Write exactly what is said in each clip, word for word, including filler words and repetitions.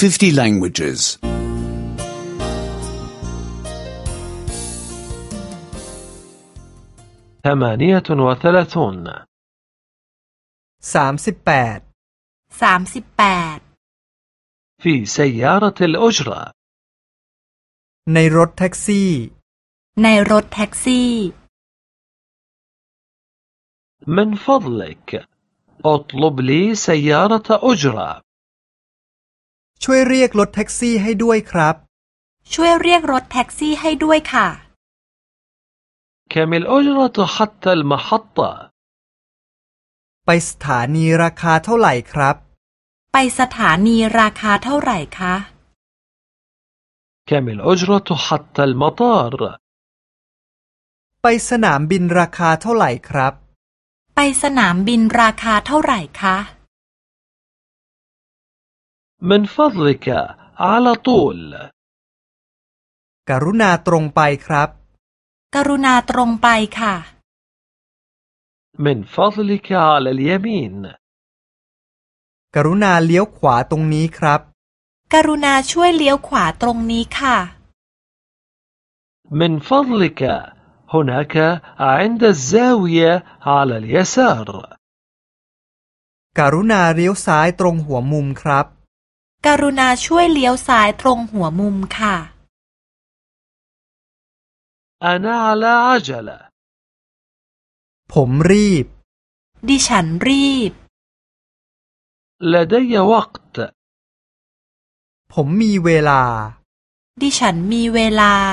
fifty languages. ثمانية وثلاثون. สามสิบแปดสามสิบแปด في سيارة الأجرة. ในรถแท็กซี่ในรถแท็กซี่ من فضلك اطلب لي سيارة أجرة. ช่วยเรียกรถแท็กซี่ให้ด้วยครับช่วยเรียกรถแท็กซี่ให้ด้วยค่ะ كم الأجرة حتى المحطة؟ ไปสถานีราคาเท่าไหร่ครับไปสถานีราคาเท่าไหร่คะ كم الأجرة حتى المطار؟ ไปสนามบินราคาเท่าไหร่ครับไปสนามบินราคาเท่าไหร่คะ من فضلك على طول. กรุณาตรงไปครับกรุณาตรงไปค่ะ من فضلك على اليمين. กรุณาเลี้ยวขวาตรงนี้ครับกรุณาช่วยเลี้ยวขวาตรงนี้ค่ะ من فضلك هناك عند الزاوية على اليسار. กรุณาเลี้ยวซ้ายตรงหัวมุมครับกรุณาช่วยเลี้ยวซ้ายตรงหัวมุมค่ะ أنا على عجلة. ผมรีบดิฉันรีบ لدي وقت. ผมมีเวลาดิฉันมีเวลา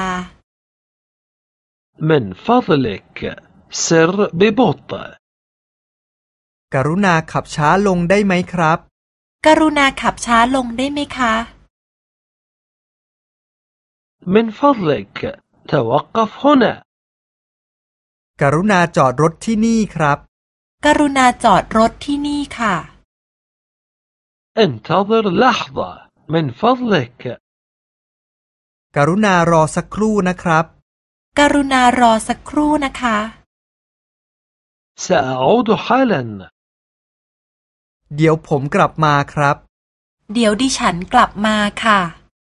من فضلك سر ببطء. กรุณาขับช้าลงได้ไหมครับกรุณาขับช้าลงได้ไหมคะ من فضلك توقف هنا. กรุณาจอดรถที่นี่ครับกรุณาจอดรถที่นี่ค่ะ انتظر لحظة من فضلك. กรุณารอสักครู่นะครับกรุณารอสักครู่นะคะ سأعود حالا. เดี๋ยวผมกลับมาครับเดี๋ยวดิฉันกลับมาค่ะ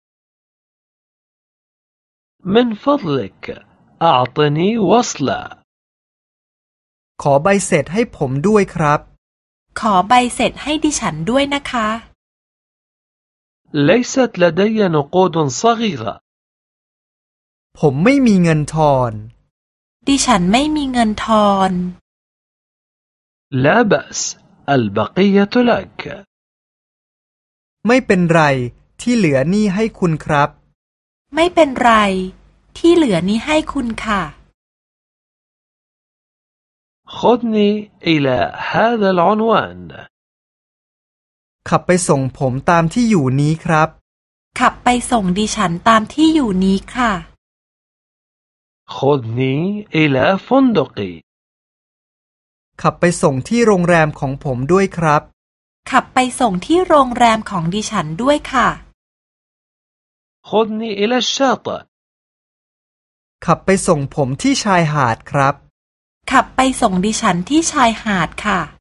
من فضلك أعطني وصلة. ขอใบเสร็จให้ผมด้วยครับขอใบเสร็จให้ดิฉันด้วยนะคะ ليست لدي نقود صغيرة. ผมไม่มีเงินทอนดิฉันไม่มีเงินทอน لا بأس البقية لك. ไม่เป็นไรที่เหลือนี่ให้คุณครับไม่เป็นไรที่เหลือนี้ให้คุณค่ะ خذني إلى هذا العنوان. ขับไปส่งผมตามที่อยู่นี้ครับขับไปส่งดิฉันตามที่อยู่นี้ค่ะ خذني إلى فندقي. ขับไปส่งที่โรงแรมของผมด้วยครับขับไปส่งที่โรงแรมของดิฉันด้วยค่ะ خذني إلى الشاطئ. ขับไปส่งผมที่ชายหาดครับขับไปส่งดิฉันที่ชายหาดค่ะ